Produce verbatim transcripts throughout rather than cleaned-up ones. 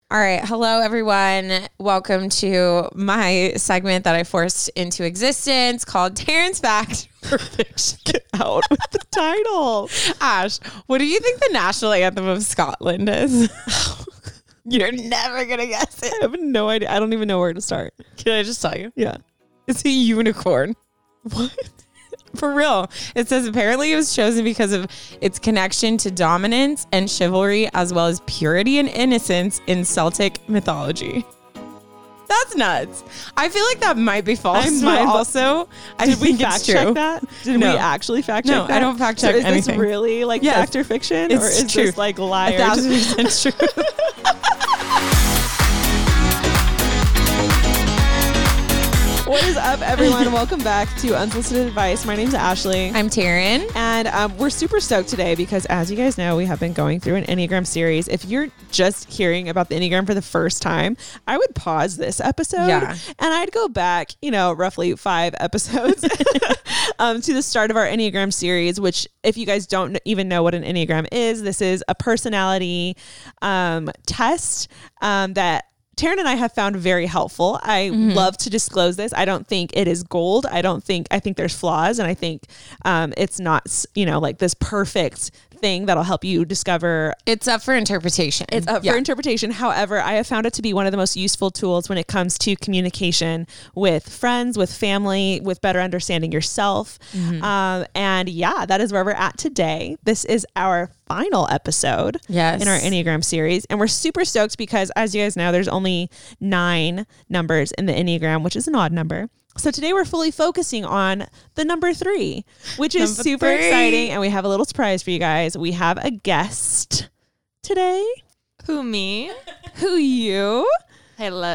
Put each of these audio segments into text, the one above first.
All right. Hello, everyone. Welcome to my segment that I forced into existence called Taryn's Fact or Fiction. Get out with the title. Ash, what do you think the national anthem of Scotland is? You're never going to guess it. I have no idea. I don't even know where to start. Can I just tell you? Yeah. It's a unicorn. What? For real. It says apparently it was chosen because of its connection to dominance and chivalry, as well as purity and innocence in Celtic mythology. That's nuts. I feel like that might be false. I'm but mindful- also, I Did we think fact it's check true. that? Did No. we actually fact check No, that? I don't fact check so is anything. this really like Yes. fact or fiction? It's or is true. this like liar? A thousand percent true. What is up, everyone? Welcome back to Unsolicited Advice. My name's Ashley. I'm Taryn. And um, we're super stoked today because, as you guys know, we have been going through an Enneagram series. If you're just hearing about the Enneagram for the first time, I would pause this episode Yeah. and I'd go back, you know, roughly five episodes um, to the start of our Enneagram series, which, if you guys don't even know what an Enneagram is, this is a personality um, test um, that Taryn and I have found very helpful. I mm-hmm. love to disclose this. I don't think it is gold. I don't think, I think there's flaws, and I think um, it's not, you know, like this perfect thing that'll help you discover. It's up for interpretation. It's up yeah. for interpretation. However, I have found it to be one of the most useful tools when it comes to communication with friends, with family, with better understanding yourself. Mm-hmm. Um, and yeah, that is where we're at today. This is our final episode yes. in our Enneagram series. And we're super stoked because, as you guys know, there's only nine numbers in the Enneagram, which is an odd number. So today we're fully focusing on the number three, which is number super three. exciting. And we have a little surprise for you guys. We have a guest today. Who, me? Who, you? Hello.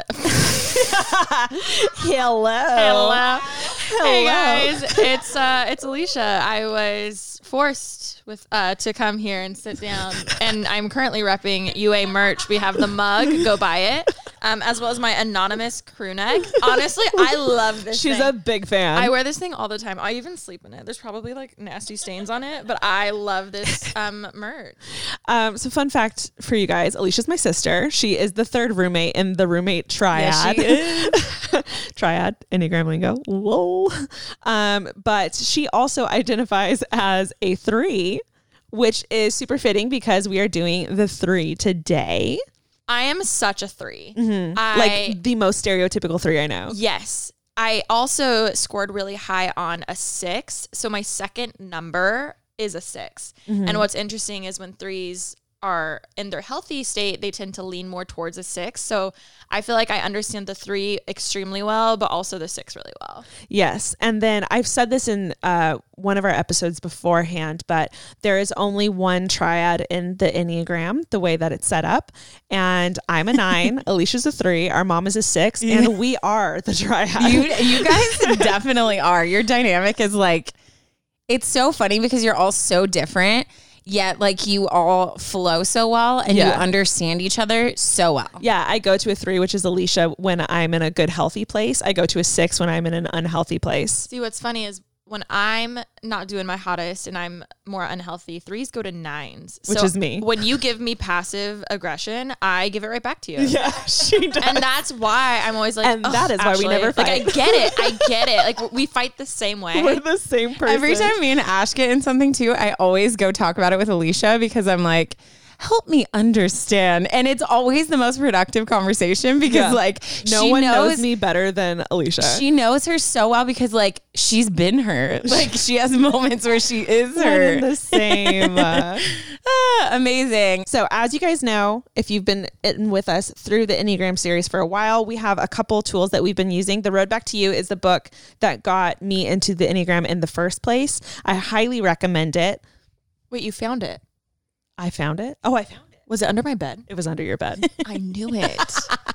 Hello. Hello. Hello. Hey guys, it's uh it's Alicia. I was forced with uh to come here and sit down, and I'm currently repping U A merch. We have the mug, go buy it. Um, as well as my anonymous crew neck. Honestly, I love this She's thing. a big fan. I wear this thing all the time. I even sleep in it. There's probably like nasty stains on it, but I love this um merch. Um, so fun fact for you guys, Alicia's my sister. She is the third roommate in the roommate triad. Yes, she is. Triad, Enneagram lingo. Whoa. Um, but she also identifies as a three, which is super fitting because we are doing the three today. I am such a three. Mm-hmm. I, like the most stereotypical three I know. Yes. I also scored really high on a six. So my second number is a six. Mm-hmm. And what's interesting is when threes are in their healthy state, they tend to lean more towards a six. So I feel like I understand the three extremely well, but also the six really well. Yes. And then I've said this in uh, one of our episodes beforehand, but there is only one triad in the Enneagram, the way that it's set up. And I'm a nine, Alicia's a three, our mom is a six, and we are the triad. You, you guys definitely are. Your dynamic is like, it's so funny because you're all so different. Yet, like, you all flow so well and yeah. you understand each other so well. Yeah, I go to a three, which is Alicia, when I'm in a good, healthy place. I go to a six when I'm in an unhealthy place. See, what's funny is when I'm not doing my hottest and I'm more unhealthy, threes go to nines. Which so is me. When you give me passive aggression, I give it right back to you. Yeah, she does. And that's why I'm always like, and that is why Ashley. we never fight. Like, I get it. I get it. Like, we fight the same way. We're the same person. Every time me and Ash get in something too, I always go talk about it with Alicia because I'm like, help me understand. And it's always the most productive conversation because yeah. like no she one knows, knows me better than Alicia. She knows her so well because like she's been her. Like she has moments where she is One her. in the same. Uh, ah, amazing. So as you guys know, if you've been in with us through the Enneagram series for a while, we have a couple tools that we've been using. The Road Back to You is the book that got me into the Enneagram in the first place. I highly recommend it. Wait, you found it? I found it. Oh, I found it. Was it under my bed? It was under your bed. I knew it.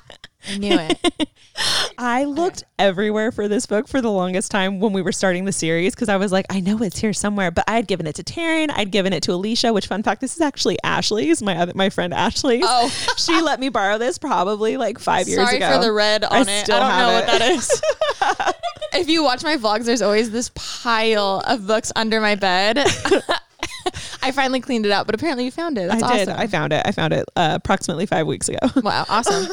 I knew it. I looked everywhere for this book for the longest time when we were starting the series because I was like, I know it's here somewhere. But I had given it to Taryn. I'd given it to Alicia, which, fun fact, this is actually Ashley's, my other, my friend Ashley's. Oh. She let me borrow this probably like five years Sorry ago. Sorry for the red on I it. I still don't have know it. what that is. If you watch my vlogs, there's always this pile of books under my bed. I finally cleaned it up, but apparently you found it. That's I awesome. did. I found it. I found it uh, approximately five weeks ago. Wow. Awesome.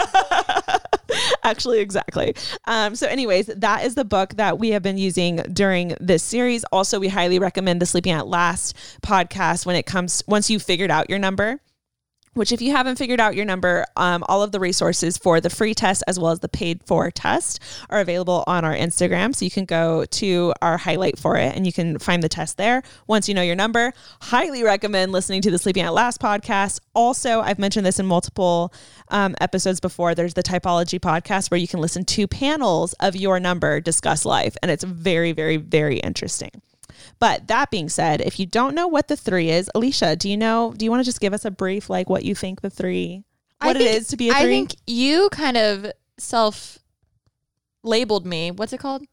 Actually, exactly. Um, so anyways, that is the book that we have been using during this series. Also, we highly recommend the Sleeping at Last podcast when it comes, once you've figured out your number. Which if you haven't figured out your number, um, all of the resources for the free test as well as the paid for test are available on our Instagram. So you can go to our highlight for it and you can find the test there. Once you know your number, highly recommend listening to the Sleeping at Last podcast. Also, I've mentioned this in multiple um, episodes before. There's the Typology podcast where you can listen to panels of your number discuss life. And it's very, very, very interesting. But that being said, if you don't know what the three is, Alicia, do you know, do you want to just give us a brief, like what you think the three, what think, it is to be a three? I think you kind of self labeled me. What's it called?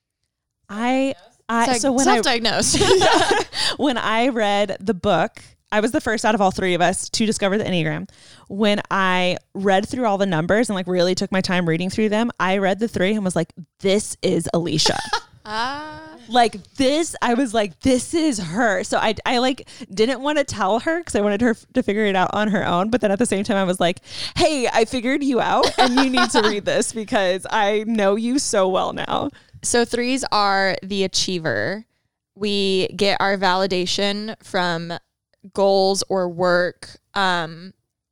I, I, Self- so when I, self-diagnosed. when I read the book, I was the first out of all three of us to discover the Enneagram. When I read through all the numbers and like really took my time reading through them, I read the three and was like, this is Alicia. Ah. Like this, I was like, this is her. So I, I like didn't want to tell her because I wanted her f- to figure it out on her own. But then at the same time, I was like, hey, I figured you out and you need to read this because I know you so well now. So threes are the achiever. We get our validation from goals or work. Um,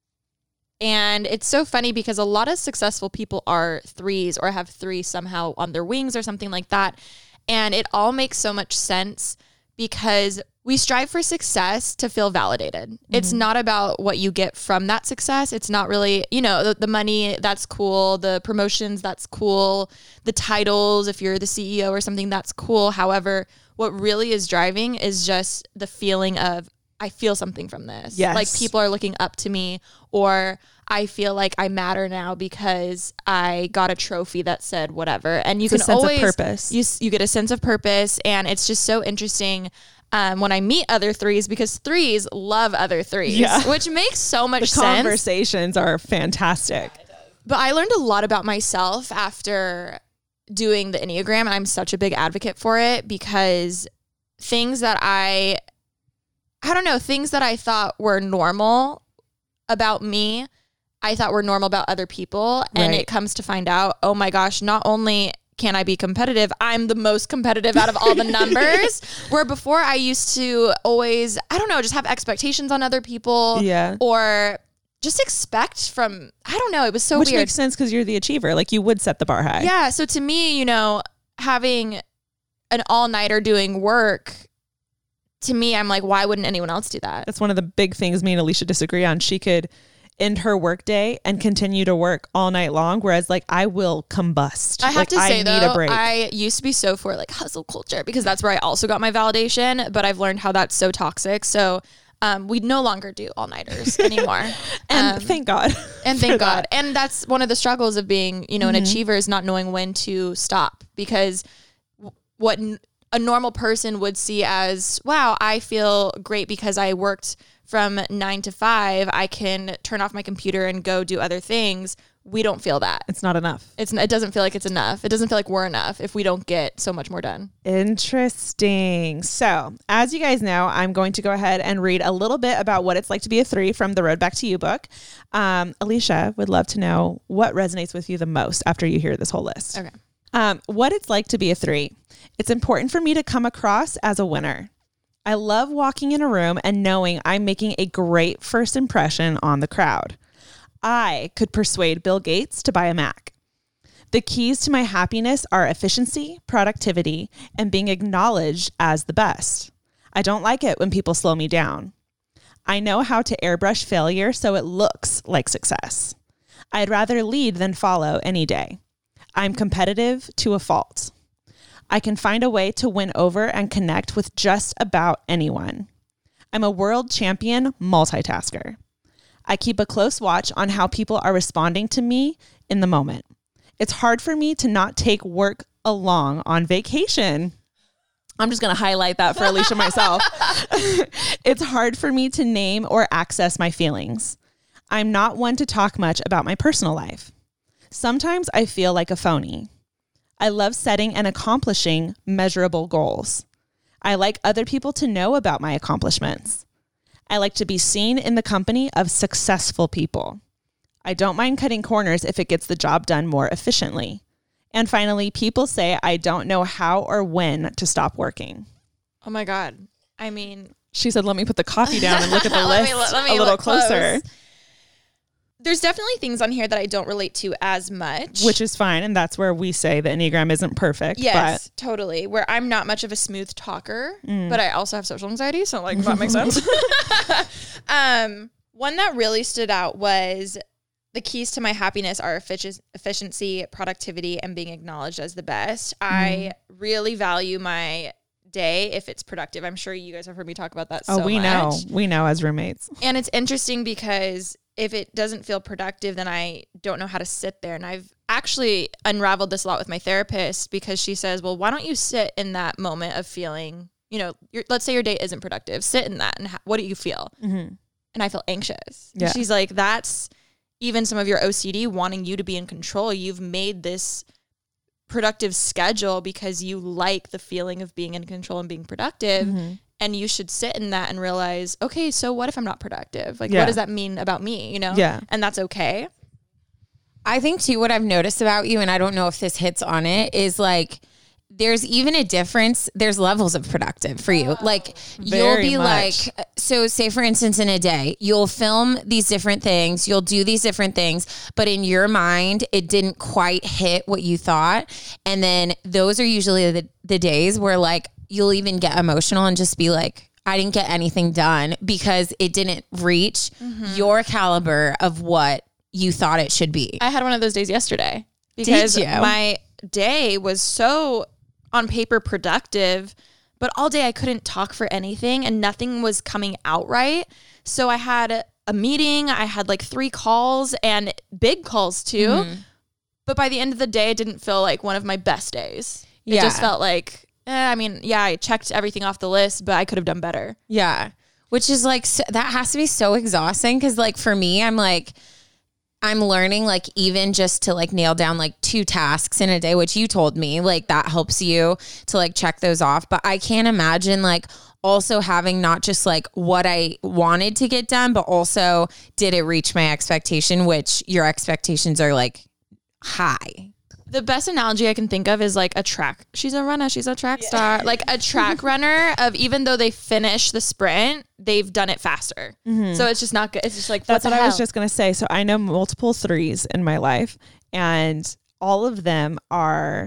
and it's so funny because a lot of successful people are threes or have three somehow on their wings or something like that. And it all makes so much sense because we strive for success to feel validated. Mm-hmm. It's not about what you get from that success. It's not really, you know, the, the money, that's cool. The promotions, that's cool. The titles, if you're the C E O or something, that's cool. However, what really is driving is just the feeling of, I feel something from this. Yes. Like people are looking up to me, or I feel like I matter now because I got a trophy that said whatever. And you It's can a sense always, of purpose. You, you get a sense of purpose. And it's just so interesting um, when I meet other threes because threes love other threes, Yeah. which makes so much The sense. conversations are fantastic. But I learned a lot about myself after doing the Enneagram. And I'm such a big advocate for it because things that I, I don't know, things that I thought were normal about me, I thought were normal about other people. And Right. it comes to find out, oh my gosh, not only can I be competitive, I'm the most competitive out of all the numbers. Where before I used to always, I don't know, just have expectations on other people. Yeah. Or just expect from, I don't know, it was so Which weird. makes sense because you're the achiever. Like you would set the bar high. Yeah. So to me, you know, having an all-nighter doing work, to me, I'm like, why wouldn't anyone else do that? That's one of the big things me and Alicia disagree on. She could end her work day and continue to work all night long, whereas like I will combust. I have like, to say I need though, a break. I used to be so for like hustle culture because that's where I also got my validation, but I've learned how that's so toxic. So um, we no longer do all-nighters anymore. and um, thank God. And for thank that. God. And that's one of the struggles of being, you know, an achiever is not knowing when to stop because w- what n- a normal person would see as, wow, I feel great because I worked from nine to five. I can turn off my computer and go do other things. We don't feel that. It's not enough. It's, it doesn't feel like it's enough. It doesn't feel like we're enough if we don't get so much more done. Interesting. So, as you guys know, I'm going to go ahead and read a little bit about what it's like to be a three from the Road Back to You book. Um, Alicia would love to know what resonates with you the most after you hear this whole list. Okay. Um, what it's like to be a three. It's important for me to come across as a winner. I love walking in a room and knowing I'm making a great first impression on the crowd. I could persuade Bill Gates to buy a Mac. The keys to my happiness are efficiency, productivity, and being acknowledged as the best. I don't like it when people slow me down. I know how to airbrush failure so it looks like success. I'd rather lead than follow any day. I'm competitive to a fault. I can find a way to win over and connect with just about anyone. I'm a world champion multitasker. I keep a close watch on how people are responding to me in the moment. It's hard for me to not take work along on vacation. I'm just going to highlight that for Alicia myself. It's hard for me to name or access my feelings. I'm not one to talk much about my personal life. Sometimes I feel like a phony. I love setting and accomplishing measurable goals. I like other people to know about my accomplishments. I like to be seen in the company of successful people. I don't mind cutting corners if it gets the job done more efficiently. And finally, people say I don't know how or when to stop working. Oh my God. I mean, she said, let me put the coffee down and look at the let list me, let me a little look closer. Close. There's definitely things on here that I don't relate to as much. Which is fine. And that's where we say the Enneagram isn't perfect. Yes, but totally. Where I'm not much of a smooth talker, mm. but I also have social anxiety. So like, that makes sense. um, one that really stood out was the keys to my happiness are effic- efficiency, productivity, and being acknowledged as the best. Mm. I really value my day if it's productive. I'm sure you guys have heard me talk about that oh, so we much. know. We know as roommates. And it's interesting because if it doesn't feel productive, then I don't know how to sit there. And I've actually unraveled this a lot with my therapist because she says, well, why don't you sit in that moment of feeling, you know, your, let's say your day isn't productive. Sit in that. And ha- what do you feel? Mm-hmm. And I feel anxious. Yeah. And she's like, that's even some of your O C D wanting you to be in control. You've made this productive schedule because you like the feeling of being in control and being productive. Mm-hmm. And you should sit in that and realize, okay, so what if I'm not productive? Like, yeah. what does that mean about me? You know? Yeah. And that's okay. I think too, what I've noticed about you, and I don't know if this hits on it, is like, there's even a difference. There's levels of productive for you. Like you'll be much. like, so say for instance, in a day, you'll film these different things. You'll do these different things, but in your mind, it didn't quite hit what you thought. And then those are usually the, the days where like, you'll even get emotional and just be like, I didn't get anything done because it didn't reach mm-hmm. your caliber of what you thought it should be. I had one of those days yesterday because my day was so on paper productive, but all day I couldn't talk for anything and nothing was coming out right. So I had a meeting, I had like three calls and big calls too. Mm-hmm. But by the end of the day, it didn't feel like one of my best days. It yeah. just felt like, eh, I mean, yeah, I checked everything off the list, but I could have done better. Yeah. Which is like, so, that has to be so exhausting. Cause like for me, I'm like, I'm learning like even just to like nail down like two tasks in a day, which you told me like that helps you to like check those off. But I can't imagine like also having not just like what I wanted to get done, but also did it reach my expectation, which your expectations are like high. The best analogy I can think of is like a track. She's a runner. She's a track yeah. star. Like a track runner of even though they finish the sprint, they've done it faster. Mm-hmm. So it's just not good. It's just like, that's what, what I was just going to say. So I know multiple threes in my life and all of them are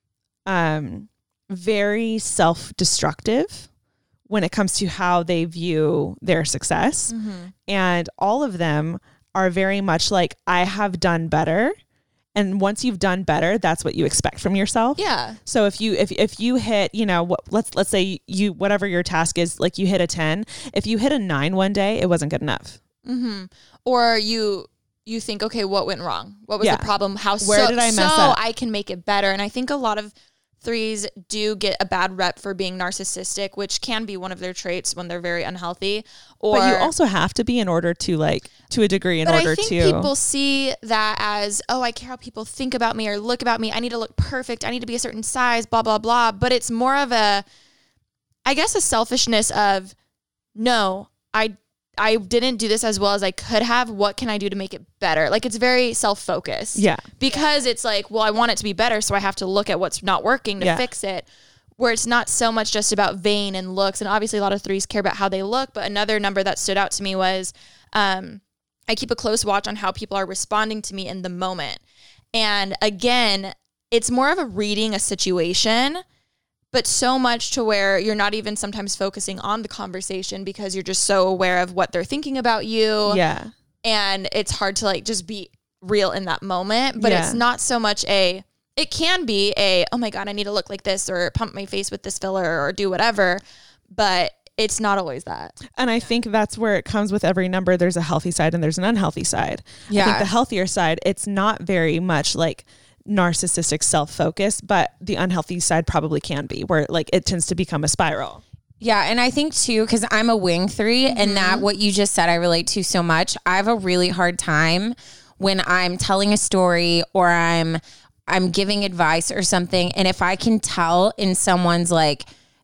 um, very self-destructive when it comes to how they view their success. Mm-hmm. And all of them are very much like, I have done better. And once you've done better, that's what you expect from yourself. Yeah. So if you if if you hit, you know, what let's let's say you whatever your task is, like you hit a ten. If you hit a nine one day, it wasn't good enough. Mm-hmm. Or you you think, okay, what went wrong? What was yeah. the problem? How where so, did I mess so up? I can make it better. And I think a lot of threes do get a bad rep for being narcissistic, which can be one of their traits when they're very unhealthy. Or but you also have to be in order to like to a degree in but order I think to people see that as, oh, I care how people think about me or look about me. I need to look perfect. I need to be a certain size, blah, blah, blah. But it's more of a, I guess, a selfishness of, no, I I didn't do this as well as I could have. What can I do to make it better? Like it's very self-focused. Yeah. Because it's like, well, I want it to be better, so I have to look at what's not working to yeah. fix it. Where it's not so much just about vain and looks. And obviously a lot of threes care about how they look. But another number that stood out to me was um, I keep a close watch on how people are responding to me in the moment. And again, it's more of a reading a situation, but so much to where you're not even sometimes focusing on the conversation because you're just so aware of what they're thinking about you. Yeah. And it's hard to like just be real in that moment, but yeah. it's not so much a, it can be a, oh my God, I need to look like this or pump my face with this filler or do whatever, but it's not always that. And I think that's where it comes with every number. There's a healthy side and there's an unhealthy side. Yeah. I think the healthier side, it's not very much like narcissistic self-focus, but the unhealthy side probably can be where like it tends to become a spiral. Yeah. And I think too, because I'm a wing three mm-hmm. and that what you just said, I relate to so much. I have a really hard time when I'm telling a story or I'm, I'm giving advice or something. And if I can tell in someone's like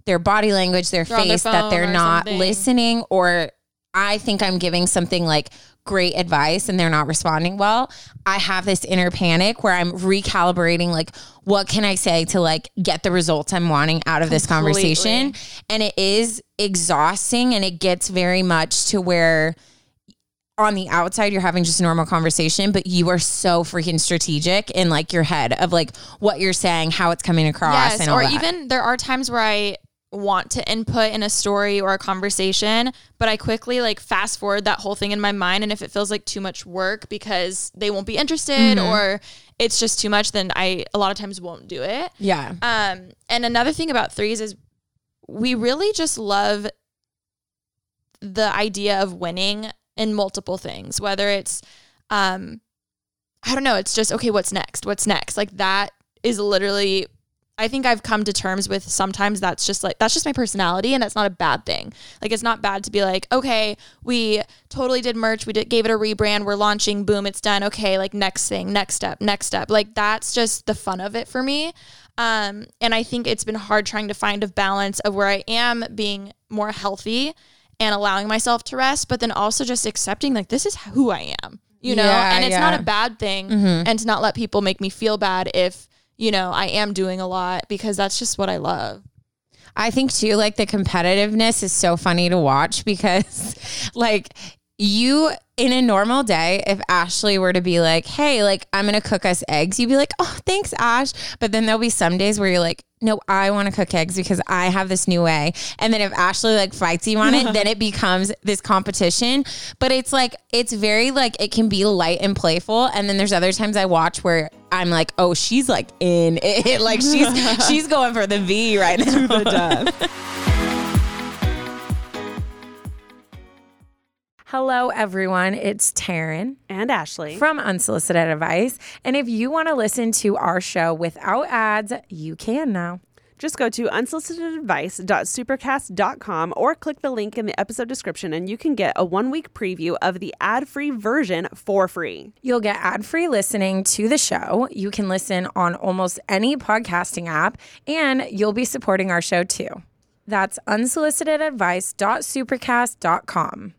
their body language, their They're on their face, that phone they're or not something. listening, or I think I'm giving something like great advice and they're not responding well, I have this inner panic where I'm recalibrating, like, what can I say to like get the results I'm wanting out of this Completely. conversation? And it is exhausting, and it gets very much to where on the outside you're having just a normal conversation, but you are so freaking strategic in like your head of like what you're saying, how it's coming across. Yes, and all or that. even there are times where I want to input in a story or a conversation, but I quickly like fast forward that whole thing in my mind. And if it feels like too much work because they won't be interested Mm-hmm. or it's just too much, then I a lot of times won't do it. Yeah. Um, and another thing about threes is we really just love the idea of winning in multiple things, whether it's, um, I don't know, it's just, okay, what's next? What's next? Like that is literally, I think I've come to terms with sometimes that's just like, that's just my personality, and that's not a bad thing. Like, it's not bad to be like, okay, we totally did merch. We did, gave it a rebrand. We're launching, boom, it's done. Okay. Like next thing, next step, next step. Like that's just the fun of it for me. Um, and I think it's been hard trying to find a balance of where I am being more healthy and allowing myself to rest, but then also just accepting like, this is who I am, you know, Yeah, and it's yeah. not a bad thing. Mm-hmm. And to not let people make me feel bad if, you know, I am doing a lot, because that's just what I love. I think too, like the competitiveness is so funny to watch because like you in a normal day, if Ashley were to be like, hey, like I'm going to cook us eggs, you'd be like, oh, thanks, Ash. But then there'll be some days where you're like, no, I want to cook eggs because I have this new way. And then if Ashley like fights you on it, then it becomes this competition. But it's like, it's very like, it can be light and playful. And then there's other times I watch where I'm like, oh, she's like in it. Like she's, she's going for the V right now. To the death. Hello, everyone. It's Taryn And Ashley. from Unsolicited Advice. And if you want to listen to our show without ads, you can now. Just go to unsolicited advice dot supercast dot com or click the link in the episode description and you can get a one-week preview of the ad-free version for free. You'll get ad-free listening to the show. You can listen on almost any podcasting app, and you'll be supporting our show too. That's unsolicited advice dot supercast dot com.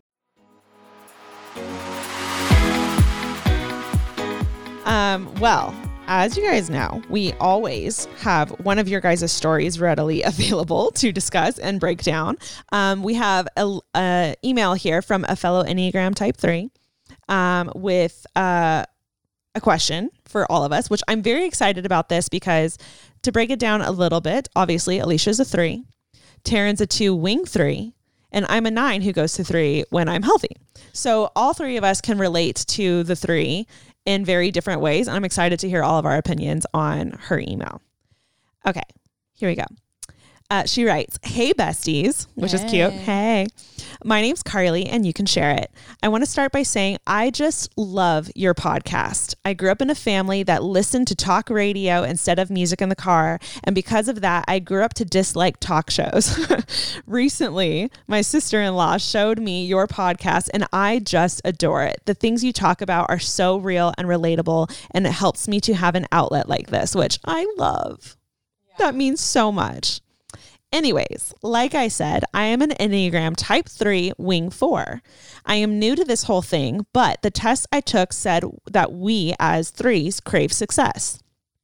Um, well, as you guys know, we always have one of your guys' stories readily available to discuss and break down. Um, we have a, a email here from a fellow Enneagram Type three um, with uh, a question for all of us, which I'm very excited about this because to break it down a little bit, obviously Alicia's a three, Taryn's a two wing three, and I'm a nine who goes to three when I'm healthy. So all three of us can relate to the three in very different ways. And I'm excited to hear all of our opinions on her email. Okay, here we go. Uh, she writes, hey besties, which Hey. is cute. Hey, my name's Carly and you can share it. I want to start by saying I just love your podcast. I grew up in a family that listened to talk radio instead of music in the car. And because of that, I grew up to dislike talk shows. Recently, my sister-in-law showed me your podcast and I just adore it. The things you talk about are so real and relatable, and it helps me to have an outlet like this, which I love. That means so much. Anyways, like I said, I am an Enneagram Type three Wing four. I am new to this whole thing, but the test I took said that we as threes crave success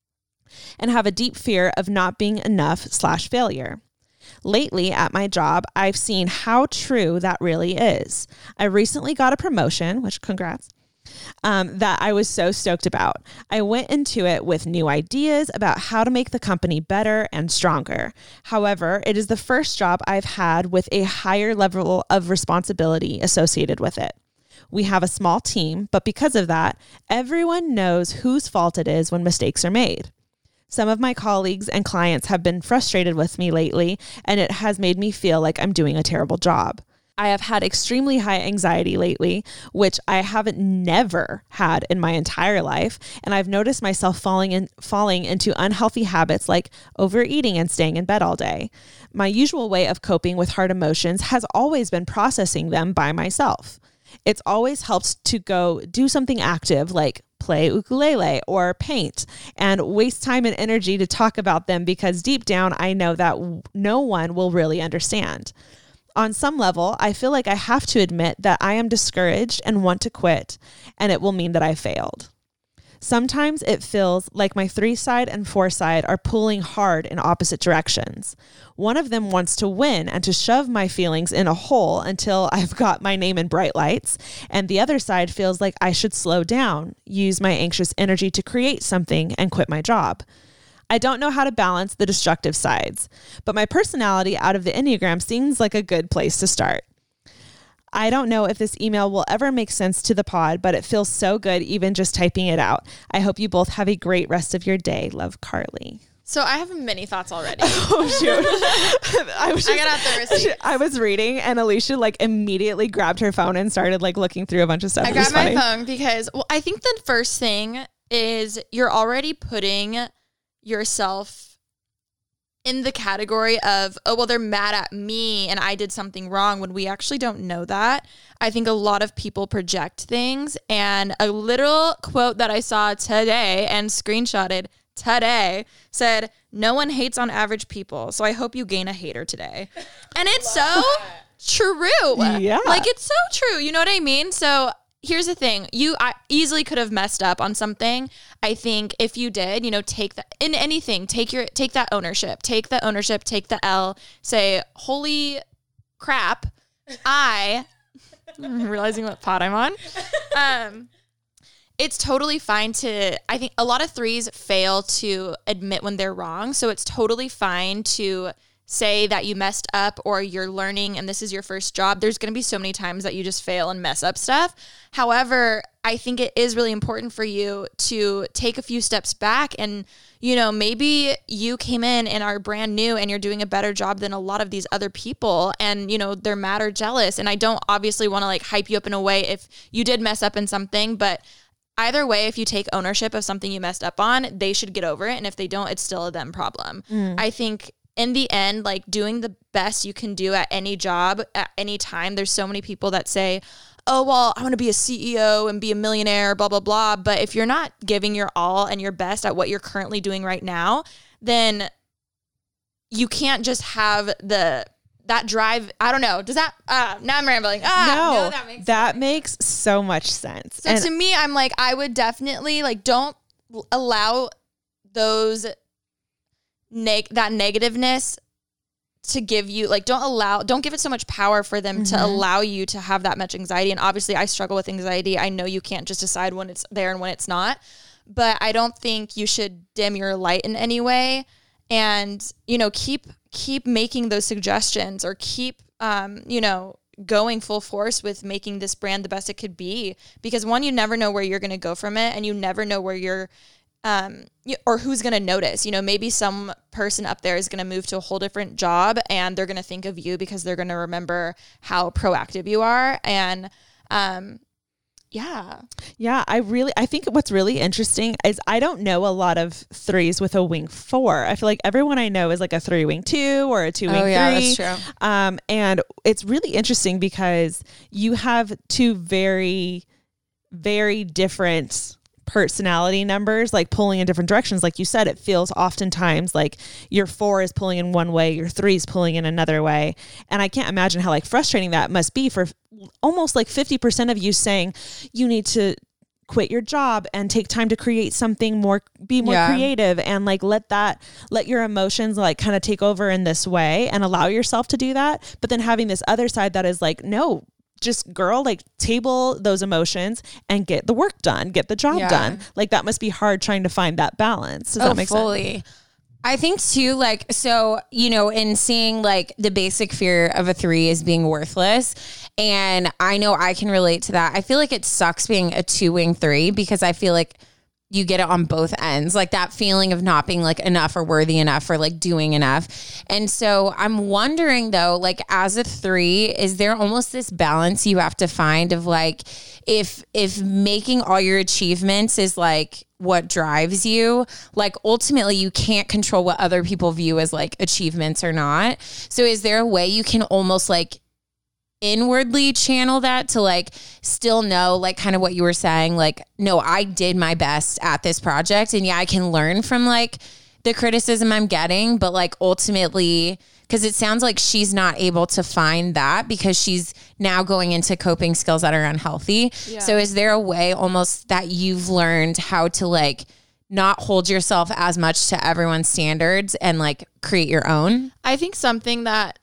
and have a deep fear of not being enough slash failure. Lately at my job, I've seen how true that really is. I recently got a promotion, which congrats, Um, that I was so stoked about. I went into it with new ideas about how to make the company better and stronger. However, it is the first job I've had with a higher level of responsibility associated with it. We have a small team, but because of that, everyone knows whose fault it is when mistakes are made. Some of my colleagues and clients have been frustrated with me lately, and it has made me feel like I'm doing a terrible job. I have had extremely high anxiety lately, which I haven't never had in my entire life. And I've noticed myself falling in, falling into unhealthy habits like overeating and staying in bed all day. My usual way of coping with hard emotions has always been processing them by myself. It's always helped to go do something active like play ukulele or paint, and waste time and energy to talk about them because deep down I know that w- no one will really understand. On some level, I feel like I have to admit that I am discouraged and want to quit, and it will mean that I failed. Sometimes it feels like my three side and four side are pulling hard in opposite directions. One of them wants to win and to shove my feelings in a hole until I've got my name in bright lights, and the other side feels like I should slow down, use my anxious energy to create something, and quit my job. I don't know how to balance the destructive sides, but my personality out of the Enneagram seems like a good place to start. I don't know if this email will ever make sense to the pod, but it feels so good even just typing it out. I hope you both have a great rest of your day. Love, Carly. So I have many thoughts already. Oh, shoot. I, was just, I got out the receipt. I was reading and Alicia like immediately grabbed her phone and started like looking through a bunch of stuff. I It grabbed was my funny. phone because, well, I think the first thing is you're already putting yourself in the category of, oh, well, they're mad at me and I did something wrong, when we actually don't know that. I think a lot of people project things, and a literal quote that I saw today and screenshotted today said, "No one hates on average people, so I hope you gain a hater today." And it's so true. Yeah. Like, it's so true. You know what I mean? So here's the thing. You I easily could have messed up on something. I think if you did, you know, take that in anything, take your, take that ownership, take the ownership, take the L, say, holy crap, I, I'm realizing what pod I'm on. Um, it's totally fine to, I think a lot of threes fail to admit when they're wrong. So it's totally fine to say that you messed up or you're learning and this is your first job. There's going to be so many times that you just fail and mess up stuff. However, I think it is really important for you to take a few steps back and, you know, maybe you came in and are brand new and you're doing a better job than a lot of these other people and, you know, they're mad or jealous. And I don't obviously want to like hype you up in a way if you did mess up in something, but either way, if you take ownership of something you messed up on, they should get over it. And if they don't, it's still a them problem. Mm. I think in the end, like doing the best you can do at any job at any time. There's so many people that say, oh, well, I want to be a C E O and be a millionaire, blah, blah, blah. But if you're not giving your all and your best at what you're currently doing right now, then you can't just have the that drive. I don't know. Does that, uh, now I'm rambling. Ah, no, no, that makes that sense. makes so much sense. So And to me, I'm like, I would definitely like, don't allow those neg that negativeness to give you, like, don't allow, don't give it so much power for them mm-hmm. to allow you to have that much anxiety. And obviously I struggle with anxiety. I know you can't just decide when it's there and when it's not, but I don't think you should dim your light in any way. And, you know, keep, keep making those suggestions or keep, um, you know, going full force with making this brand the best it could be, because one, you never know where you're going to go from it. And you never know where you're, um, or who's going to notice. You know, maybe some person up there is going to move to a whole different job and they're going to think of you because they're going to remember how proactive you are. And, um, yeah. Yeah, I really, I think what's really interesting is I don't know a lot of threes with a wing four. I feel like everyone I know is like a three wing two or a two wing oh, yeah, three. That's true. Um, and it's really interesting because you have two very, very different personality numbers, like pulling in different directions. Like you said, it feels oftentimes like your four is pulling in one way, your three is pulling in another way. And I can't imagine how like frustrating that must be for almost like fifty percent of you saying you need to quit your job and take time to create something more, be more Yeah. creative, and like let that, let your emotions like kind of take over in this way and allow yourself to do that. But then having this other side that is like, no, just girl, like table those emotions and get the work done, get the job Yeah. done. Like that must be hard trying to find that balance. Does oh, that make fully. sense? I think too, like, so, you know, in seeing like the basic fear of a three is being worthless. And I know I can relate to that. I feel like it sucks being a two wing three because I feel like you get it on both ends, like that feeling of not being like enough or worthy enough or like doing enough. And so I'm wondering though, like as a three, is there almost this balance you have to find of like, if, if making all your achievements is like what drives you, like ultimately you can't control what other people view as like achievements or not. So is there a way you can almost like inwardly channel that to like still know like kind of what you were saying, like, no, I did my best at this project. And yeah, I can learn from like the criticism I'm getting, but like ultimately, because it sounds like she's not able to find that because she's now going into coping skills that are unhealthy. Yeah. So is there a way almost that you've learned how to like not hold yourself as much to everyone's standards and like create your own? I think something that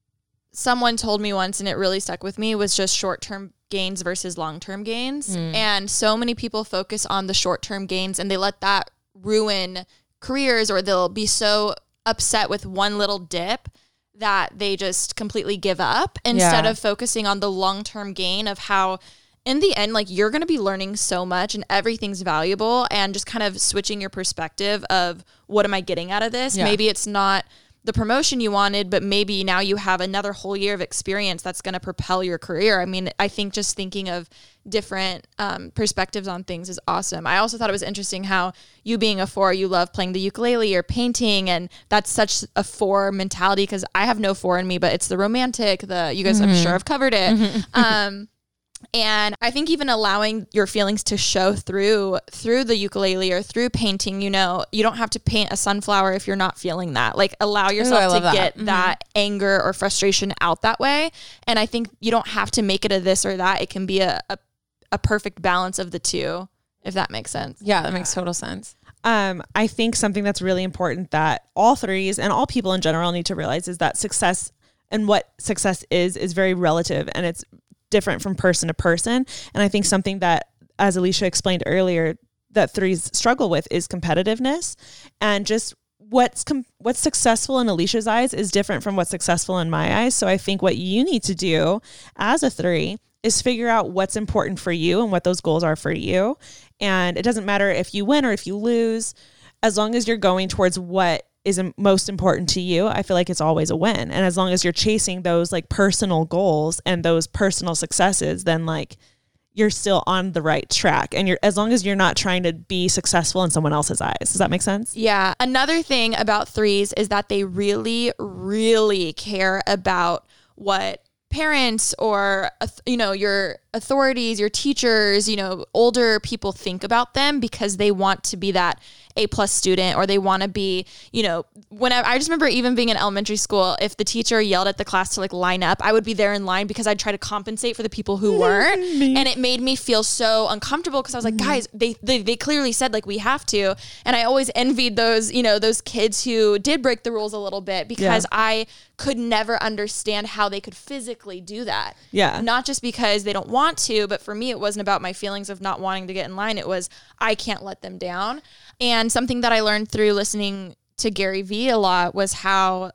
someone told me once and it really stuck with me was just short-term gains versus long-term gains. Mm. And so many people focus on the short-term gains and they let that ruin careers, or they'll be so upset with one little dip that they just completely give up instead yeah. of focusing on the long-term gain of how in the end, like you're going to be learning so much and everything's valuable, and just kind of switching your perspective of what am I getting out of this? Yeah. Maybe it's not the promotion you wanted, but maybe now you have another whole year of experience that's going to propel your career. I mean, I think just thinking of different um, perspectives on things is awesome. I also thought it was interesting how you being a four, you love playing the ukulele or painting, and that's such a four mentality because I have no four in me, but it's the romantic, the, you guys, mm-hmm. I'm sure have covered it. Mm-hmm. um, And I think even allowing your feelings to show through through the ukulele or through painting, you know, you don't have to paint a sunflower if you're not feeling that. Like allow yourself Ooh, to that. get mm-hmm. that anger or frustration out that way. And I think you don't have to make it a this or that. It can be a, a, a perfect balance of the two, if that makes sense. Yeah, that makes total sense. Um, I think something that's really important that all threes and all people in general need to realize is that success and what success is, is very relative, and it's different from person to person. And I think something that, as Alicia explained earlier, that threes struggle with is competitiveness, and just what's com- what's successful in Alicia's eyes is different from what's successful in my eyes. So I think what you need to do as a three is figure out what's important for you and what those goals are for you. And it doesn't matter if you win or if you lose, as long as you're going towards what is most important to you, I feel like it's always a win. And as long as you're chasing those like personal goals and those personal successes, then like you're still on the right track. And you're, as long as you're not trying to be successful in someone else's eyes. Does that make sense? Yeah. Another thing about threes is that they really, really care about what parents or, you know, your authorities, your teachers, you know, older people think about them, because they want to be that A plus student, or they want to be, you know, whenever, I just remember even being in elementary school, if the teacher yelled at the class to like line up, I would be there in line because I'd try to compensate for the people who weren't. And it made me feel so uncomfortable because I was like, guys, they, they, they clearly said like, we have to. And I always envied those, you know, those kids who did break the rules a little bit, because yeah. I could never understand how they could physically do that. Yeah. Not just because they don't want to, but for me, it wasn't about my feelings of not wanting to get in line. It was, I can't let them down. And something that I learned through listening to Gary Vee a lot was how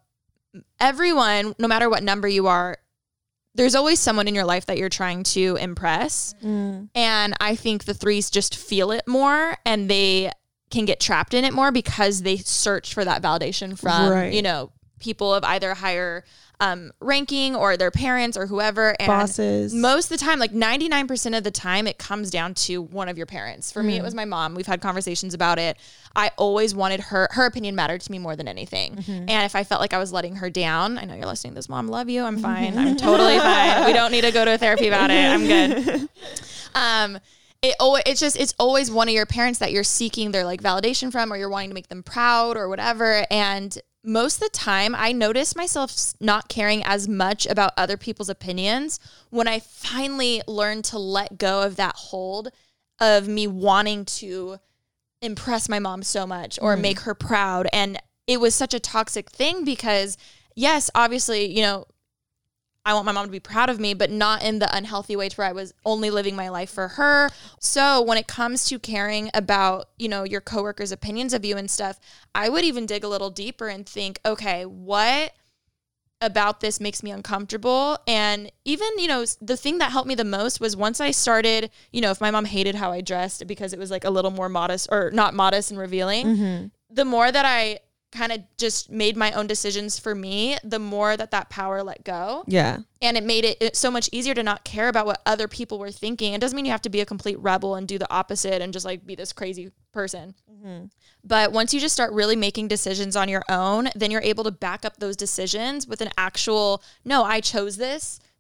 everyone, no matter what number you are, there's always someone in your life that you're trying to impress. Mm. And I think the threes just feel it more, and they can get trapped in it more because they search for that validation from, right. you know, people of either higher um, ranking or their parents or whoever. And bosses. Most of the time, like ninety-nine percent of the time, it comes down to one of your parents. For mm. me, it was my mom. We've had conversations about it. I always wanted her, her opinion mattered to me more than anything. Mm-hmm. And if I felt like I was letting her down, I know you're listening to this, Mom, love you. I'm fine. I'm totally fine. We don't need to go to therapy about it. I'm good. Um, It always, it's just, it's always one of your parents that you're seeking their like validation from, or you're wanting to make them proud or whatever. And most of the time I noticed myself not caring as much about other people's opinions when I finally learned to let go of that hold of me wanting to impress my mom so much or mm. make her proud. And it was such a toxic thing because yes, obviously, you know, I want my mom to be proud of me, but not in the unhealthy way to where I was only living my life for her. So when it comes to caring about, you know, your coworkers' opinions of you and stuff, I would even dig a little deeper and think, okay, what about this makes me uncomfortable? And even, you know, the thing that helped me the most was once I started, you know, if my mom hated how I dressed because it was like a little more modest or not modest and revealing, mm-hmm. the more that I kind of just made my own decisions for me, the more that that power let go. Yeah. And it made it so much easier to not care about what other people were thinking. It doesn't mean you have to be a complete rebel and do the opposite and just like be this crazy person. Mm-hmm. But once you just start really making decisions on your own, then you're able to back up those decisions with an actual, no, I chose this.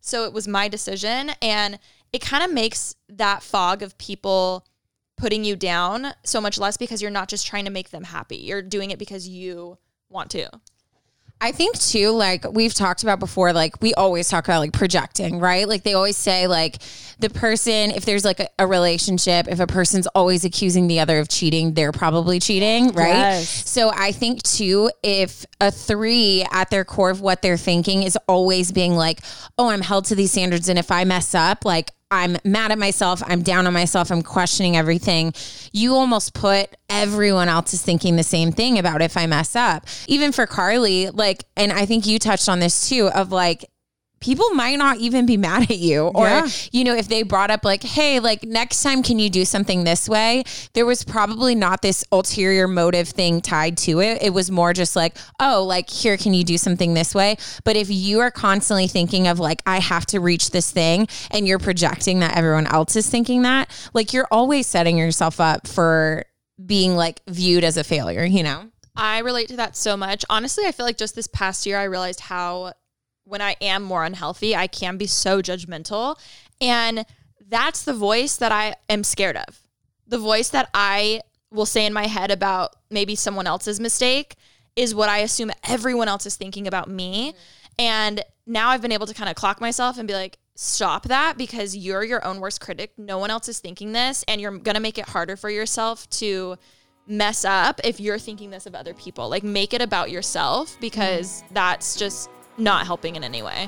So it was my decision. And it kind of makes that fog of people putting you down so much less because you're not just trying to make them happy. You're doing it because you want to. I think too, like we've talked about before, like we always talk about like projecting, right? Like they always say like the person, if there's like a, a relationship, if a person's always accusing the other of cheating, they're probably cheating, right? Yes. So I think too, if a three at their core of what they're thinking is always being like, oh, I'm held to these standards. And if I mess up, like I'm mad at myself, I'm down on myself, I'm questioning everything. You almost put everyone else is thinking the same thing about if I mess up. Even for Carly, like, and I think you touched on this too, of like, people might not even be mad at you. Or, Yeah. you know, if they brought up like, hey, like next time, can you do something this way? There was probably not this ulterior motive thing tied to it. It was more just like, oh, like here, can you do something this way? But if you are constantly thinking of like, I have to reach this thing, and you're projecting that everyone else is thinking that, like you're always setting yourself up for being like viewed as a failure, you know? I relate to that so much. Honestly, I feel like just this past year, I realized how when I am more unhealthy, I can be so judgmental. And that's the voice that I am scared of. The voice that I will say in my head about maybe someone else's mistake is what I assume everyone else is thinking about me. Mm-hmm. And now I've been able to kind of clock myself and be like, stop that, because you're your own worst critic. No one else is thinking this. And you're going to make it harder for yourself to mess up if you're thinking this of other people. Like, make it about yourself, because mm-hmm. that's just not helping in any way.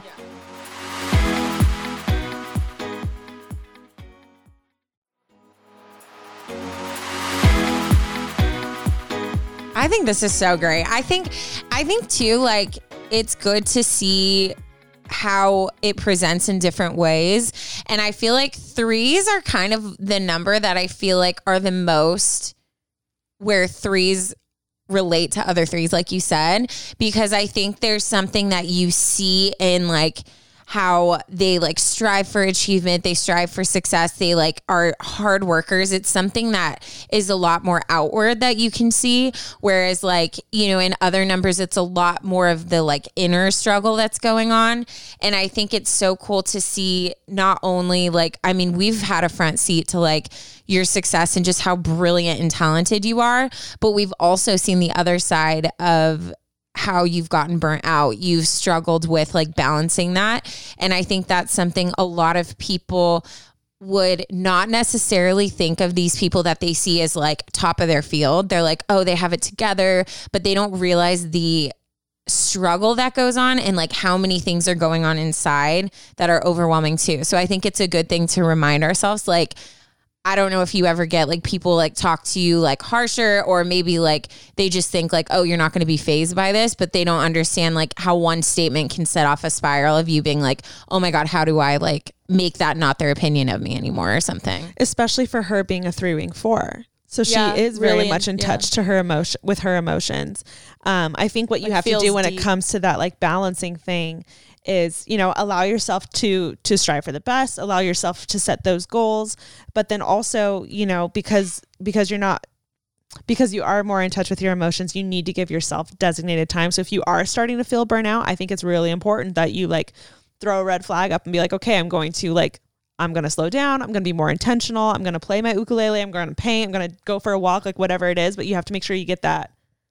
I think this is so great. I think, I think too, like it's good to see how it presents in different ways. And I feel like threes are kind of the number that I feel like are the most where threes relate to other threes, like you said, because I think there's something that you see in like how they like strive for achievement, they strive for success, they like are hard workers. It's something that is a lot more outward that you can see. Whereas like, you know, in other numbers, it's a lot more of the like inner struggle that's going on. And I think it's so cool to see not only like, I mean, we've had a front seat to like your success and just how brilliant and talented you are, but we've also seen the other side of how you've gotten burnt out. You've struggled with like balancing that. And I think that's something a lot of people would not necessarily think of these people that they see as like top of their field. They're like, oh, they have it together, but they don't realize the struggle that goes on and like how many things are going on inside that are overwhelming too. So I think it's a good thing to remind ourselves, like, I don't know if you ever get like people like talk to you like harsher, or maybe like they just think like, oh, you're not going to be fazed by this, but they don't understand like how one statement can set off a spiral of you being like, oh my God, how do I like make that not their opinion of me anymore or something? Especially for her being a three wing four. So she Yeah, is very really much in in- yeah. touch to her emotion with her emotions. Um, I think what you Like, have to feels do when deep. it comes to that like balancing thing is, you know, allow yourself to to strive for the best, allow yourself to set those goals, but then also, you know, because because you're not because you are more in touch with your emotions, you need to give yourself designated time. So if you are starting to feel burnout, I think it's really important that you like throw a red flag up and be like, okay, I'm going to like I'm going to slow down. I'm going to be more intentional. I'm going to play my ukulele. I'm going to paint. I'm going to go for a walk, like whatever it is. But you have to make sure you get that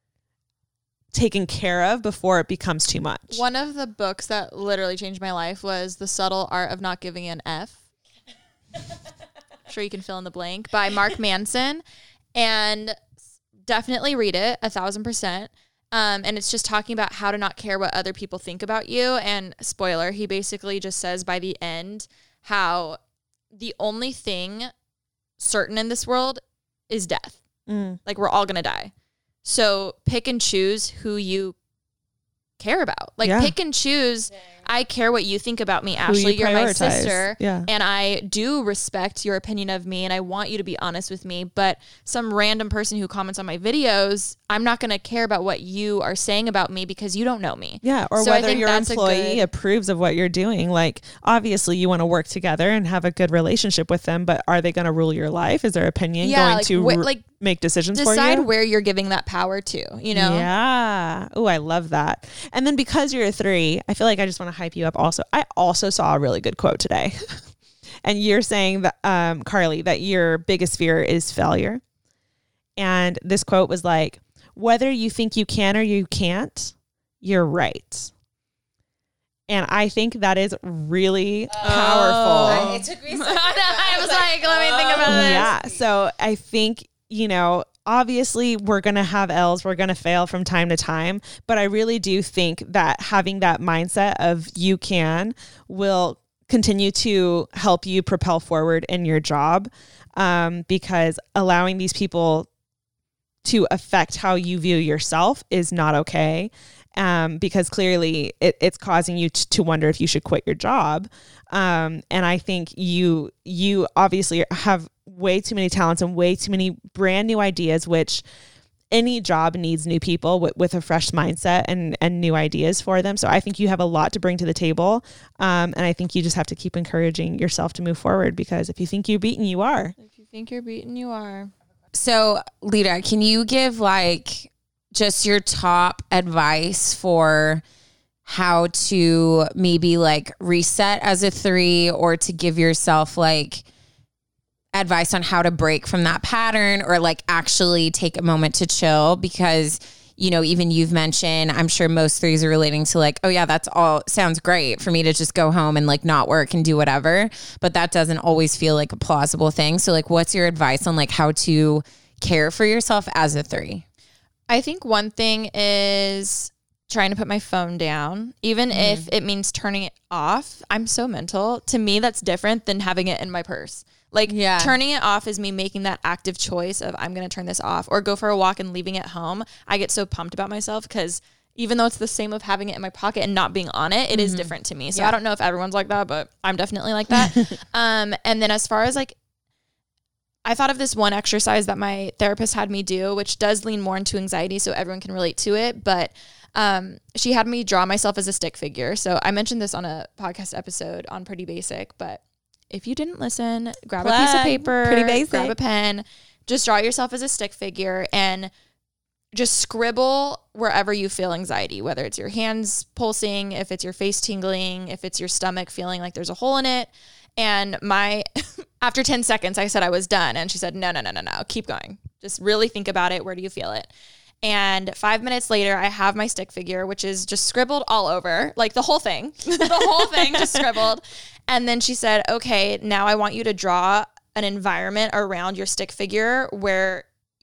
taken care of before it becomes too much. One of the books that literally changed my life was The Subtle Art of Not Giving an F. I'm sure you can fill in the blank, by Mark Manson. And definitely read it, a thousand percent. Um, and it's just talking about how to not care what other people think about you. And spoiler, he basically just says by the end how the only thing certain in this world is death. Mm. Like, we're all going to die. So pick and choose who you care about. Like, Yeah. pick and choose. I care what you think about me, Who Ashley. you You're my prioritize. sister. Yeah. And I do respect your opinion of me, and I want you to be honest with me. But some random person who comments on my videos, I'm not going to care about what you are saying about me because you don't know me. Yeah. Or So I whether think your that's a employee good- approves of what you're doing. Like, obviously you want to work together and have a good relationship with them, but are they going to rule your life? Is their opinion Yeah, going like, to wh- ru- like, make decisions for Decide you? where you're giving that power to, you know? Yeah. Oh, I love that. And then because you're a three, I feel like I just want to hype you up also. I also saw a really good quote today. And you're saying that, um, Carly, that your biggest fear is failure. And this quote was like, whether you think you can or you can't, you're right. And I think that is really Oh. powerful. It took me a second. I was like, let me think about this. Yeah. So I think, you know, obviously we're going to have L's, we're going to fail from time to time, but I really do think that having that mindset of you can will continue to help you propel forward in your job, um, because allowing these people to affect how you view yourself is not okay. Um, because clearly it, it's causing you t- to wonder if you should quit your job. Um, and I think you, you obviously have way too many talents and way too many brand new ideas, which any job needs new people with, with a fresh mindset and, and new ideas for them. So I think you have a lot to bring to the table. Um, and I think you just have to keep encouraging yourself to move forward, because if you think you're beaten, you are. If you think you're beaten, you are. So, Lita, can you give like just your top advice for how to maybe like reset as a three, or to give yourself like advice on how to break from that pattern, or like actually take a moment to chill? Because, you know, even you've mentioned, I'm sure most threes are relating to like, oh yeah, that's all sounds great for me to just go home and like not work and do whatever, but that doesn't always feel like a plausible thing. So like, what's your advice on like how to care for yourself as a three? I think one thing is trying to put my phone down, even mm-hmm. if it means turning it off. I'm so mental. To me, that's different than having it in my purse. Like yeah. turning it off is me making that active choice of I'm going to turn this off, or go for a walk and leaving it home. I get so pumped about myself because even though it's the same of having it in my pocket and not being on it, it mm-hmm. is different to me. So yeah. I don't know if everyone's like that, but I'm definitely like that. um, and then as far as like, I thought of this one exercise that my therapist had me do, which does lean more into anxiety, so everyone can relate to it. But um, she had me draw myself as a stick figure. So I mentioned this on a podcast episode on Pretty Basic, but if you didn't listen, grab Plug. a piece of paper, Pretty Basic. grab a pen, just draw yourself as a stick figure and just scribble wherever you feel anxiety, whether it's your hands pulsing, if it's your face tingling, if it's your stomach feeling like there's a hole in it. And my, after ten seconds, I said I was done. And she said, no, no, no, no, no, keep going. Just really think about it. Where do you feel it? And five minutes later, I have my stick figure, which is just scribbled all over, like the whole thing, the whole thing just scribbled. And then she said, okay, now I want you to draw an environment around your stick figure where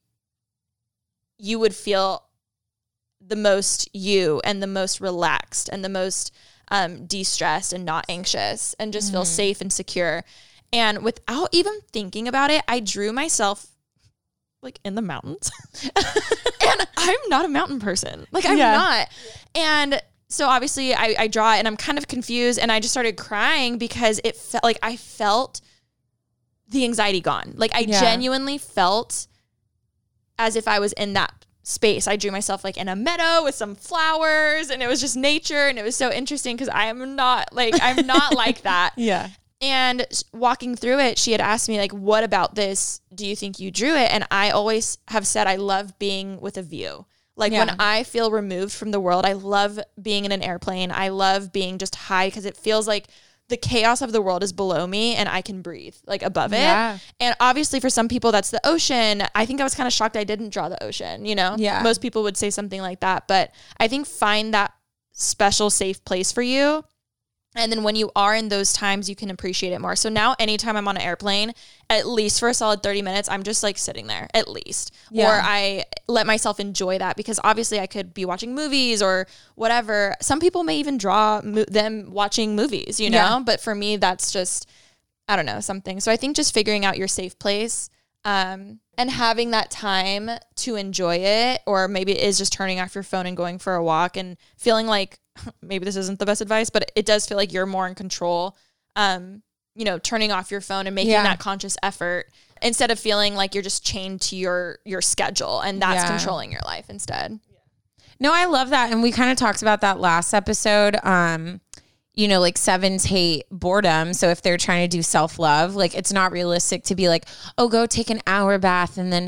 you would feel the most you and the most relaxed and the most um, de-stressed and not anxious, and just mm-hmm. feel safe and secure. And without even thinking about it, I drew myself like in the mountains. And I'm not a mountain person. Like I'm yeah. not. And so obviously I, I draw it and I'm kind of confused, and I just started crying because it felt like I felt the anxiety gone. Like I yeah. genuinely felt as if I was in that space. I drew myself like in a meadow with some flowers, and it was just nature, and it was so interesting because I am not like, I'm not like that. Yeah. And walking through it, she had asked me like, what about this? Do you think you drew it? And I always have said, I love being with a view. Like yeah. when I feel removed from the world, I love being in an airplane. I love being just high because it feels like the chaos of the world is below me and I can breathe like above it. Yeah. And obviously for some people that's the ocean. I think I was kind of shocked I didn't draw the ocean, you know? Yeah. Most people would say something like that, but I think find that special safe place for you. And then when you are in those times, you can appreciate it more. So now anytime I'm on an airplane, at least for a solid thirty minutes, I'm just like sitting there at least. Yeah. Or I let myself enjoy that, because obviously I could be watching movies or whatever. Some people may even draw mo- them watching movies, you know, yeah. but for me, that's just, I don't know, something. So I think just figuring out your safe place um, and having that time to enjoy it, or maybe it is just turning off your phone and going for a walk and feeling like, maybe this isn't the best advice, but it does feel like you're more in control. Um, you know, turning off your phone and making yeah. that conscious effort instead of feeling like you're just chained to your, your schedule and that's yeah. controlling your life instead. No, I love that. And we kind of talked about that last episode. Um, you know, like sevens hate boredom. So if they're trying to do self-love, like it's not realistic to be like, oh, go take an hour bath and then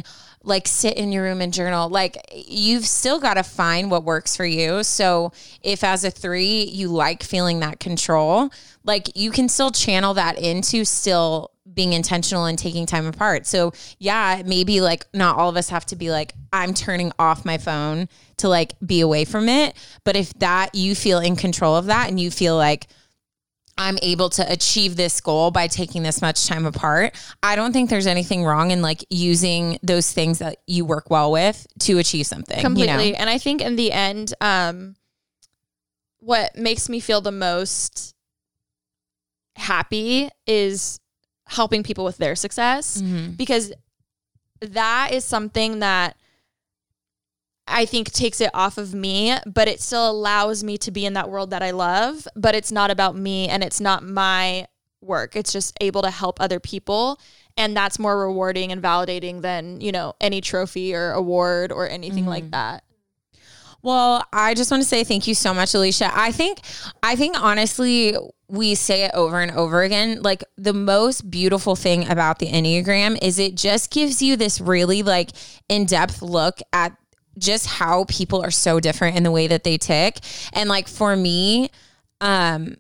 like sit in your room and journal. Like you've still got to find what works for you. So if as a three, you like feeling that control, like you can still channel that into still being intentional and taking time apart. So yeah, maybe like not all of us have to be like, I'm turning off my phone to like be away from it. But if that you feel in control of that and you feel like I'm able to achieve this goal by taking this much time apart, I don't think there's anything wrong in like using those things that you work well with to achieve something. Completely. You know? And I think in the end, um, what makes me feel the most happy is helping people with their success, Mm-hmm. because that is something that I think takes it off of me, but it still allows me to be in that world that I love, but it's not about me and it's not my work. It's just able to help other people. And that's more rewarding and validating than, you know, any trophy or award or anything Mm-hmm. like that. Well, I just want to say thank you so much, Alicia. I think, I think honestly, we say it over and over again. Like the most beautiful thing about the Enneagram is it just gives you this really like in-depth look at just how people are so different in the way that they tick. And like for me, um,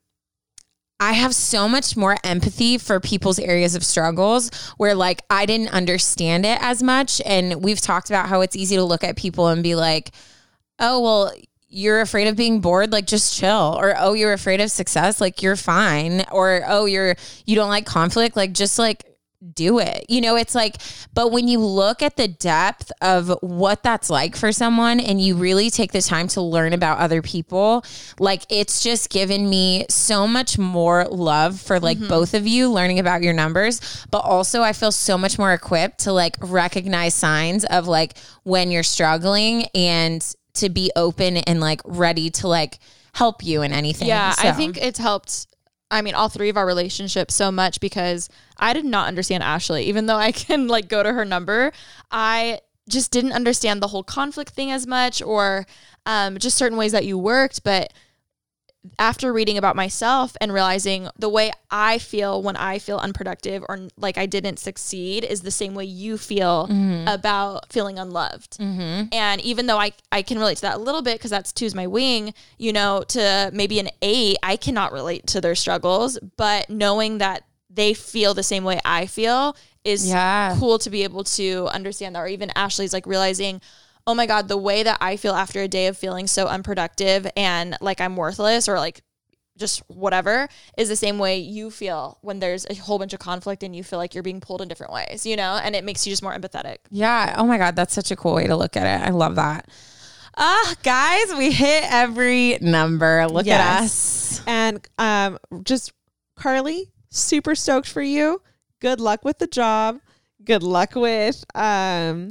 I have so much more empathy for people's areas of struggles where like I didn't understand it as much. And we've talked about how it's easy to look at people and be like, oh, well, you're afraid of being bored, like just chill. Or, oh, you're afraid of success, like you're fine. Or, oh, you're, you don't like conflict, like just like do it. You know, it's like, but when you look at the depth of what that's like for someone and you really take the time to learn about other people, like it's just given me so much more love for like mm-hmm. both of you learning about your numbers. But also I feel so much more equipped to like recognize signs of like when you're struggling and to be open and like ready to like help you in anything. Yeah, so. I think it's helped. I mean, all three of our relationships so much because I did not understand Ashley, even though I can like go to her number. I just didn't understand the whole conflict thing as much, or um, just certain ways that you worked. But after reading about myself and realizing the way I feel when I feel unproductive or like I didn't succeed is the same way you feel mm-hmm. about feeling unloved. Mm-hmm. And even though I, I can relate to that a little bit because that's two's my wing, you know, to maybe an eight, I cannot relate to their struggles, but knowing that they feel the same way I feel is yeah. cool to be able to understand that. Or even Ashley's like realizing, oh my God, the way that I feel after a day of feeling so unproductive and like I'm worthless or like just whatever is the same way you feel when there's a whole bunch of conflict and you feel like you're being pulled in different ways, you know, and it makes you just more empathetic. Yeah. Oh my God. That's such a cool way to look at it. I love that. Ah, uh, guys, we hit every number. Look yes. at us. And um, just Carly, super stoked for you. Good luck with the job. Good luck with um,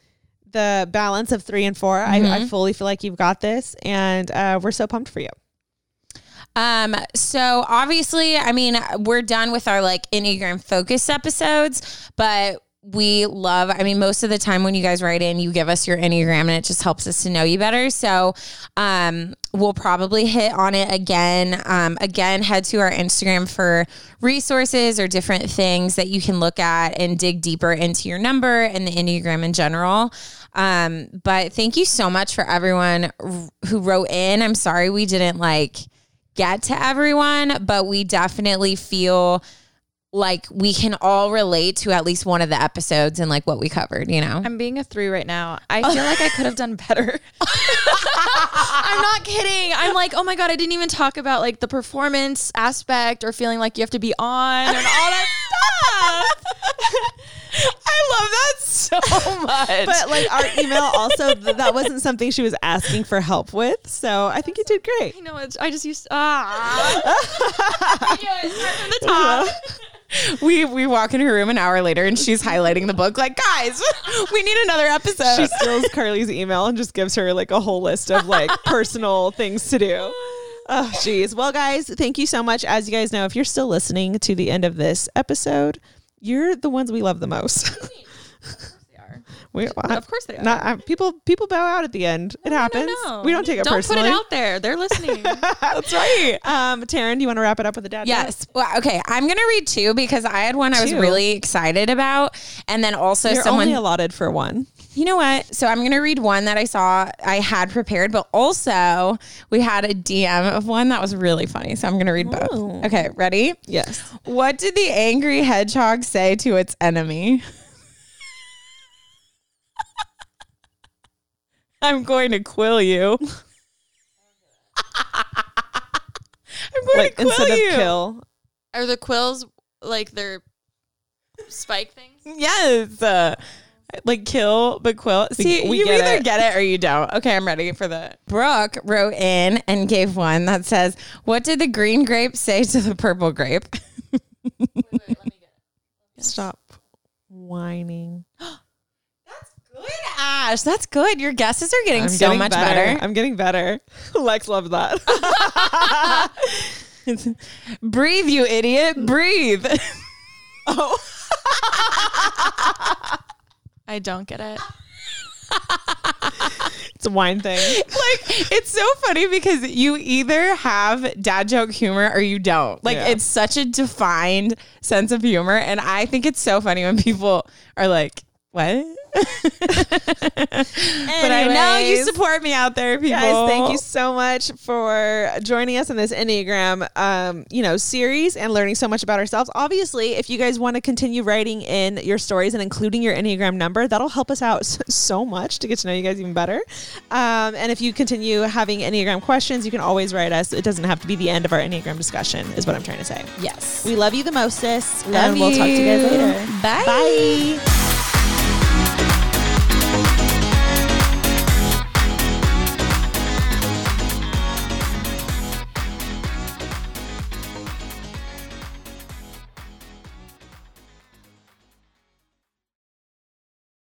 the balance of three and four. Mm-hmm. I, I fully feel like you've got this, and uh, we're so pumped for you. Um, so obviously, I mean, we're done with our like Enneagram focus episodes, but we love, I mean, most of the time when you guys write in, you give us your Enneagram and it just helps us to know you better. So, um, we'll probably hit on it again. Um, again, head to our Instagram for resources or different things that you can look at and dig deeper into your number and the Enneagram in general. Um, but thank you so much for everyone who wrote in. I'm sorry we didn't like get to everyone, but we definitely feel like we can all relate to at least one of the episodes and like what we covered, you know? I'm being a three right now. I feel like I could have done better. I'm not kidding. I'm like, oh my God, I didn't even talk about like the performance aspect or feeling like you have to be on and all that stuff. I love that so much. But like our email also, th- that wasn't something she was asking for help with. So I think you did great. I know. It's, I just used, ah. I do it. Start from the top. We we walk in her room an hour later and she's highlighting the book like, guys, we need another episode. She steals Carly's email and just gives her like a whole list of like personal things to do. Oh, geez. Well, guys, thank you so much. As you guys know, if you're still listening to the end of this episode, you're the ones we love the most. Of course they are. We, I, of course they are. Not, I, people people bow out at the end. It no, happens. No, no. We don't take it don't personally. Don't put it out there. They're listening. That's right. Um, Taryn, do you want to wrap it up with a dad? Yes. Well, okay. I'm going to read two because I had one I was two. really excited about. And then also You're someone only allotted for one. You know what? So I'm going to read one that I saw I had prepared, but also we had a D M of one that was really funny. So I'm going to read both. Ooh. Okay, ready? Yes. What did the angry hedgehog say to its enemy? I'm going to quill you. I'm going Like to quill instead you. of kill. Are the quills like their spike things? Yes. Uh, like kill, but quill. See, we you get either it. get it or you don't. Okay, I'm ready for the. Brooke wrote in and gave one that says, what did the green grape say to the purple grape? Wait, wait, let me get it. Stop whining. Good, Ash. That's good. Your guesses are getting I'm so getting much better. I'm getting better. Lex loves that. Breathe, you idiot. Breathe. Oh. I don't get it. It's a wine thing. Like, it's so funny because you either have dad joke humor or you don't. Like, Yeah. it's such a defined sense of humor. And I think it's so funny when people are like, what? But I know you Anyways. support me out there, people. Guys, thank you so much for joining us in this Enneagram, um, you know, series and learning so much about ourselves. Obviously, if you guys want to continue writing in your stories and including your Enneagram number, that'll help us out so much to get to know you guys even better. Um, and if you continue having Enneagram questions, you can always write us. It doesn't have to be the end of our Enneagram discussion, is what I'm trying to say. Yes. We love you the most, sis. Love and we'll talk to you guys you. later. Bye. Bye.